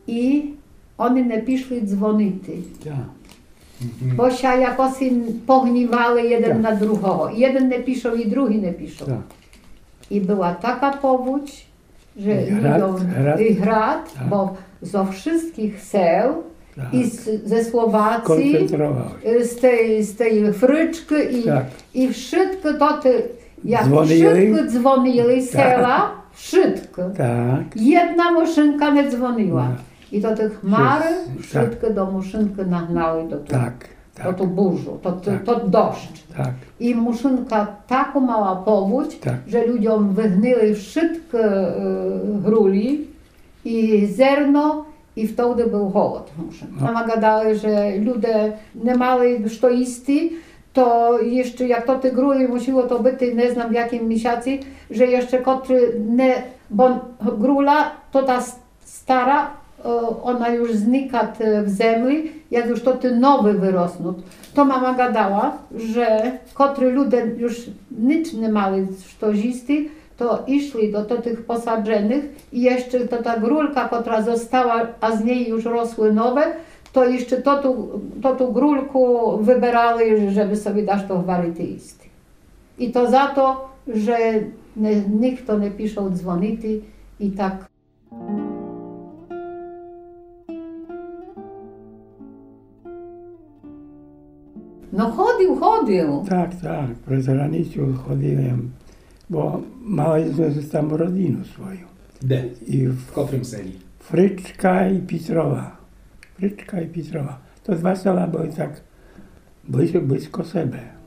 і вони не пішли дзвонити. Так. Бо ще якось погнівали один Так. на другого. Jeden не пішов, і другий не пішов. Так. І була така powódź, że I grad, tak. bo ze wszystkich seł Tak. i ze Słowacji, Koncentrowały. z tej Fryczki Tak. i wszystko to, jak Dzwonili. wszystko dzwonili sela, wszystko. Tak. Jedna maszynka nie dzwoniła. No. I to tych chmary Wszyscy, wszystko do maszynki nagnały do tu. Tak. To Tak. tu burzu, Tak. to deszcz. Tak. I muszynka taką mała powódź, Tak. że ludziom wygnyli wszystkie gruli i zerno i wtedy był głód. Mama gadała, że ludzie nie mieli co jeść, to jeszcze jak to te gruli musiło to być, nie znam w jakim miesiącu, że jeszcze kotry nie, bo grula to ta stara, ona już znika w ziemi, jak już to te nowe wyrosną. To mama gadała, że kotry ludzie już nic nie mieli co jeść, to išli do tych posadzonych i jeszcze to ta grulka, która została, a z niej już rosły nowe, to jeszcze to tu grulku wybierali, żeby sobie dać to warić i jeść. I to za to, że nikt to nie pisze dzwonić i tak. No chodził. Tak, tak. Przez granicę chodziłem, bo maliśmy tam rodzinę swoją. Де? I В котрім селі? Fryczka i Pitrowa. Fryczka i Pitrowa. To dwa sela były tak blisko siebie.